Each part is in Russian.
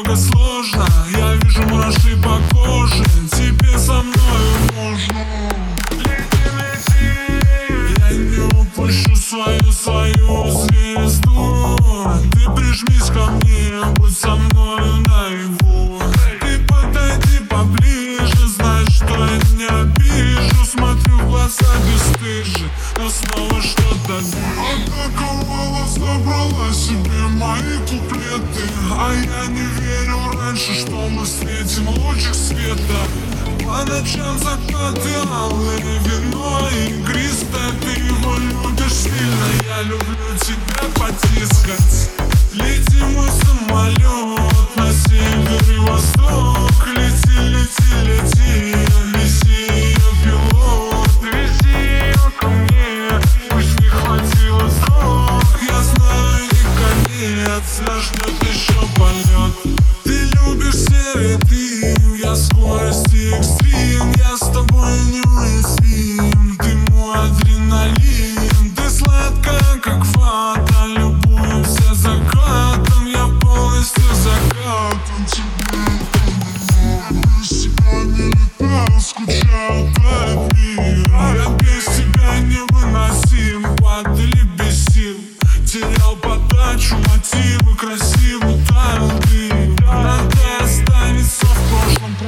немного сложно. Я вижу мураши по коже. Тебе со мною можно. Лети, лети, я не упущу свою звезду. Ты прижмись ко мне, будь со мною наяву. Ты подойди поближе, знаешь, что я не обижу. Смотрю в глаза бесстыжи, но снова что-то атаковала, забрала себе мои куплеты. А я не верил раньше, что мы встретим лучик света. По ночам закаты алые, вино игристое. Ты его любишь сильно, я люблю тебя потискать. Лети, мой самолет, на север и восток. Лети, лети, лети, неси ее пилот. Вези ее ко мне, пусть не хватило срок. Я знаю, не конец, нас ждет еще полет. Ты любишь серый дым, я скорость и экстрим. Я с тобой неуязвим, ты мой адреналин. Ты сладкая, как вата, любуемся закатом. Я полностью закатан тебе. Без тебя не летаю, скучаю по миру. Я без тебя невыносим, падали без сил. Терял подачу, мотивы, красивый таял дым. Надо останется в прошлом.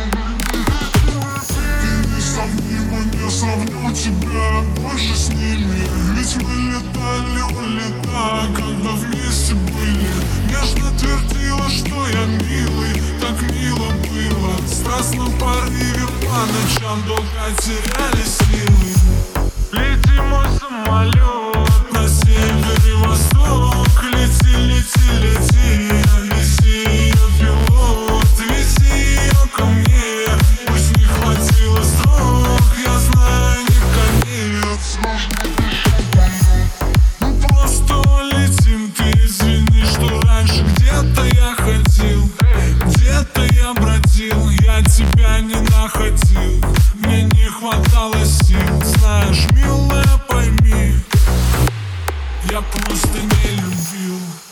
Ты несравнима, не сравню тебя больше с ними. Ведь мы летали, улетая, когда вместе были. Нежно твердила, что я милый, так мило было. В страстном порыве по ночам долго теряли силы. Лети, мой самолет, на север и восток. Лети, лети, лети, неси ее пилот. Вези ее ко мне, пусть не хватило срок. Я знаю, не конец, мы просто улетим. Ты извини, что раньше где-то я ходил, где-то я бродил, я тебя не находил. Мне не хватало сил, знаешь, милая, пойми, я просто не любил.